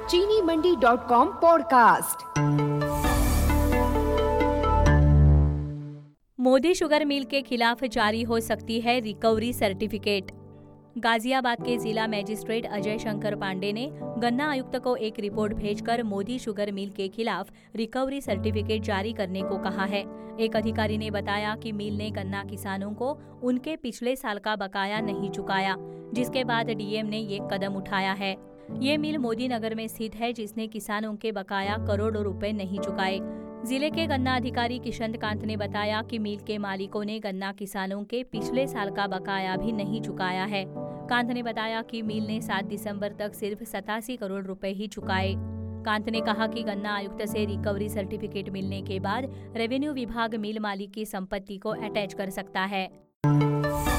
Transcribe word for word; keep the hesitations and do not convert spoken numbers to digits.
चीनी Mandi dot com podcast. Modi sugar mill के खिलाफ जारी हो सकती है रिकवरी सर्टिफिकेट। गाजियाबाद के जिला मजिस्ट्रेट अजय शंकर पांडे ने गन्ना आयुक्त को एक रिपोर्ट भेजकर मोदी शुगर मिल के खिलाफ रिकवरी सर्टिफिकेट जारी करने को कहा है। एक अधिकारी ने बताया कि मिल ने गन्ना किसानों को उनके पिछले साल का बकाया नहीं चुकाया, जिसके बाद डीएम ने ये कदम उठाया है। ये मिल मोदी नगर में स्थित है, जिसने किसानों के बकाया करोड़ों रुपए नहीं चुकाए। जिले के गन्ना अधिकारी किशन कांत ने बताया कि मिल के मालिकों ने गन्ना किसानों के पिछले साल का बकाया भी नहीं चुकाया है। कांत ने बताया कि मिल ने सात दिसंबर तक सिर्फ सतासी करोड़ रुपए ही चुकाए। कांत ने कहा कि गन्ना आयुक्त से रिकवरी सर्टिफिकेट मिलने के बाद रेवेन्यू विभाग मिल मालिक की संपत्ति को अटैच कर सकता है।